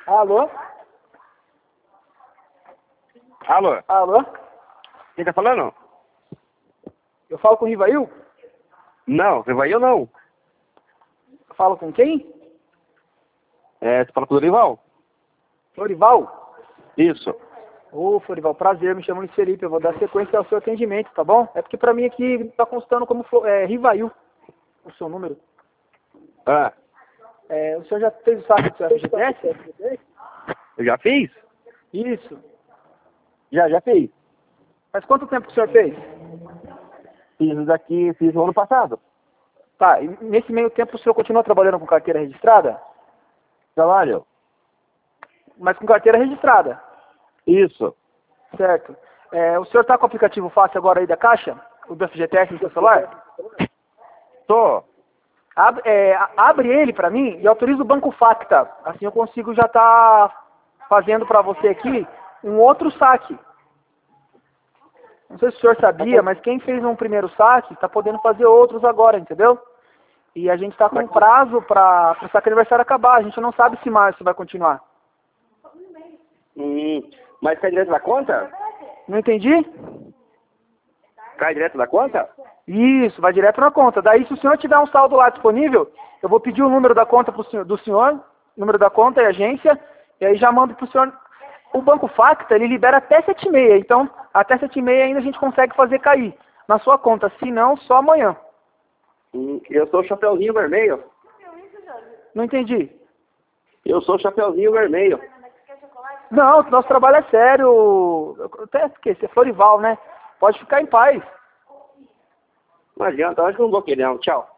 Alô? Alô? Alô? Quem tá falando? Eu falo com o Rivail? Não, Rivail não. Eu falo com quem? Você fala com o Dorival? Florival? Isso. Ô, Florival, prazer, me chamo Luiz Felipe, eu vou dar sequência ao seu atendimento, tá bom? É porque pra mim aqui tá constando como Rivail, o seu número. Ah, O senhor já fez o saque do seu FGTS? eu já fiz? Isso. Já fiz. Faz quanto tempo que o senhor fez? Fiz no ano passado. Tá, e nesse meio tempo o senhor continua trabalhando com carteira registrada? Trabalho? Mas com carteira registrada, Isso. certo? O senhor tá com o aplicativo fácil agora aí da Caixa? O do FGTS no seu celular? Tô. Abre ele pra mim e autoriza o Banco Facta. Assim eu consigo já tá fazendo pra você aqui um outro saque. Não sei se o senhor sabia, mas quem fez um primeiro saque está podendo fazer outros agora, entendeu? E a gente está com prazo para o saque aniversário acabar. A gente não sabe se março vai continuar. Mas cai direto da conta? Não entendi? Cai direto da conta? Isso, vai direto na conta. Daí, se o senhor tiver um saldo lá disponível, eu vou pedir o número da conta do senhor, número da conta e agência, e aí já mando para o senhor. O Banco Facta, ele libera até 7h30, então até 7h30 ainda a gente consegue fazer cair na sua conta, se não, só amanhã. Eu sou o Chapeuzinho Vermelho. Não entendi. Eu sou o Chapeuzinho Vermelho. Não, nosso trabalho é sério. Até porque você é Florival, né? Pode ficar em paz. Não adianta, eu acho que não vou querer não. Tchau.